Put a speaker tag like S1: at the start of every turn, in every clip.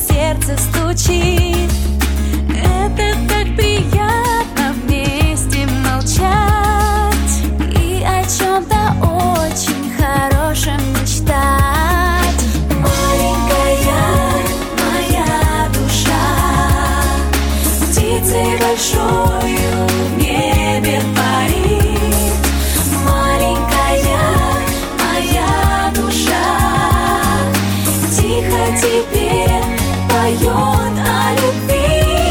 S1: сердце стучит. Это так приятно вместе молчать и о чем-то очень хорошем мечтать. Маленькая моя душа, птицей большою в небе парит. Маленькая моя душа тихо теперь поет о любви.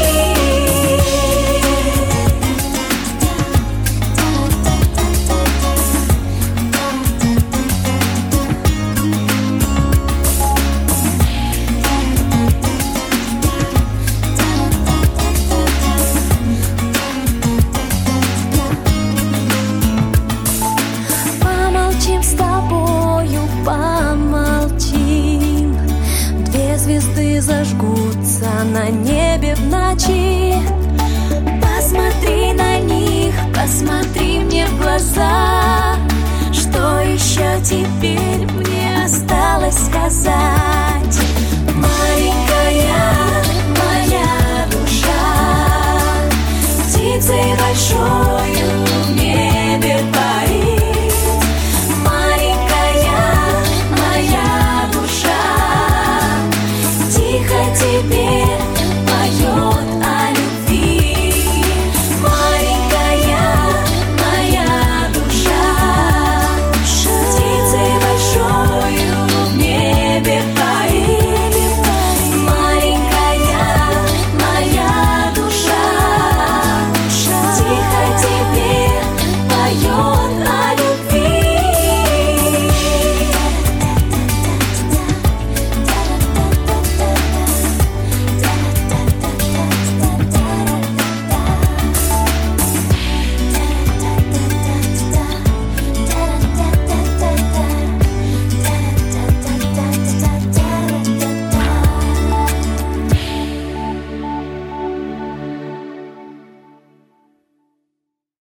S1: Помолчим с тобою, помолчим. Две звезды зажгутся на небе в ночи. Посмотри на них, посмотри мне в глаза. Что еще теперь мне осталось сказать? Маленькая